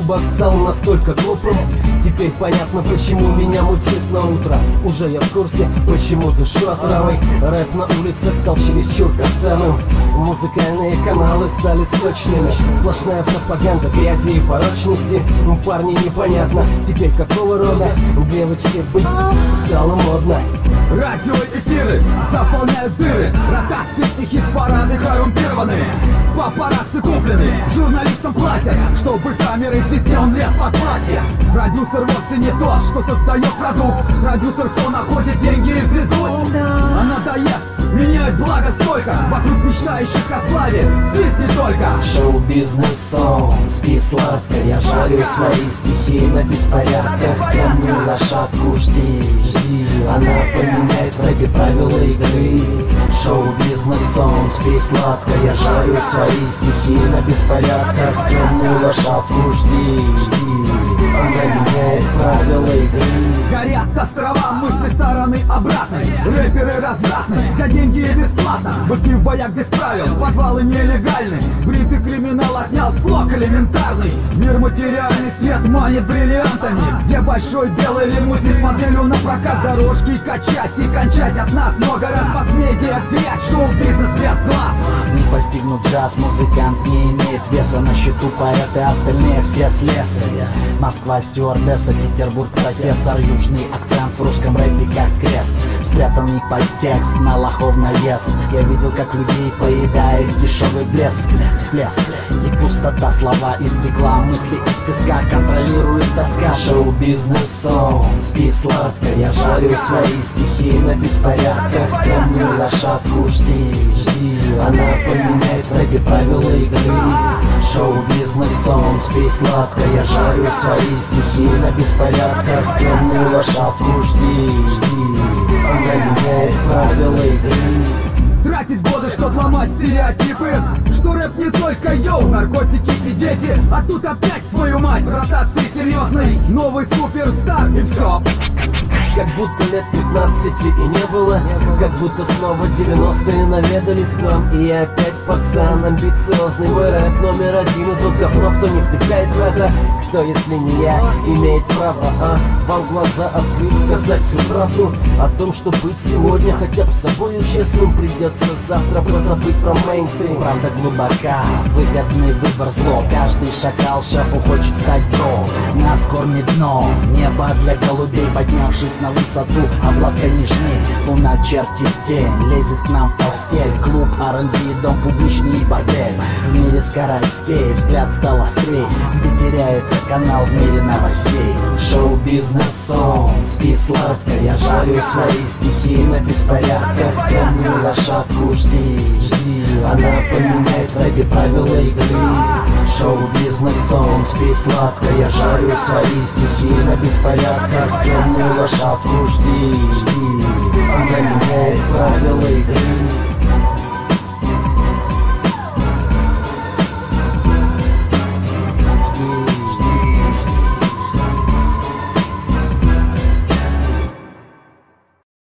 ошибок стал настолько глупым. Теперь понятно, почему меня мутит на утро. Уже я в курсе, почему дышу отравой. Рэп на улицах стал чересчур картавым. Музыкальные каналы стали сточными. Сплошная пропаганда грязи и порочности. Парни, непонятно, теперь какого рода девочки быть стало модно. Радиоэфиры заполняют дыры, ротации и хит-парады коррумпированы. Папарацци куплены, журналистам платят, чтобы камеры везде он лез под платье. Продюсер вовсе не тот, что создает продукт. Продюсер, кто находит деньги и звезду. А надоест, меняет благо столько. Вокруг мечтающих о славе, здесь не только. Шоу-бизнес-сон, спи сладко. Я жарю свои стихи на беспорядках. Темную лошадку жди, жди. Она поменяет в рэпе правила игры. Шоу-бизнес-сон, спи сладко. Я жарю свои стихи на беспорядках. Темную лошадку жди, жди. Она меняет правила игры. Горят острова, мысли стороны обратной. Рэперы развратны, за деньги и бесплатно. Быки в боях без правил, подвалы нелегальны. Бритый криминал отнял слог элементарный. Мир материальный, свет манит бриллиантами. Где большой белый лимузин с моделью на прокат. Дорожки качать и кончать от нас. Много раз посмейте, грязь, шоу-бизнес без глаз. Не постигнув джаз, музыкант не имеет веса. На счету поэты, остальные все слесаря. Москва стюардесса, Петербург профессор. Южный акцент в русском рэпе как крест. Спрятанный подтекст на лохов наезд. Я видел, как людей поедает дешевый блеск. Всплеск и пустота, слова из стекла. Мысли из песка контролирует тоска. Шоу-бизнес-сон, спи сладко. Я жарю свои стихи на беспорядках. Темную лошадку жди, жди. Она поменяет в рэпе правила игры. Шоу-бизнес-сон, спи сладко. Я жарю свои стихи на беспорядках. Темную лошадку жди, жди. Она меняет правила игры. Тратить годы, чтоб ломать стереотипы. Что рэп не только йоу, наркотики и дети. А тут опять, твою мать, в ротации серьезной. Новый суперстар и все. Как будто лет 15 и не было. Как будто снова 90-е наведались к нам. И я опять пацан амбициозный. Мой рэп номер один. И тут говно, кто не втыкает в это. Кто, если не я, имеет право, вам глаза открыть, сказать всю правду о том, что быть сегодня хотя бы собою честным. Придется завтра позабыть про мейнстрим. Правда глубока, выгодный выбор зло. Каждый шакал шефу хочет стать бро. Нас кормит дно, небо для голубей. Поднявшись на высоту, обладка нежней. Луна чертит тень, лезет к нам в постель. Клуб, R&B, дом публичный и бордель. В мире скоростей взгляд стал острей. Где теряется канал в мире новостей. Шоу-бизнес-сон, спи сладко. Я жарю свои стихи на беспорядках. Темную лошадку жди, жди. Она поменяет в рэпе правила игры. Шоу-бизнес-сон, спи сладко. Я жарю свои стихи на беспорядках. Темную лошадку жди, жди.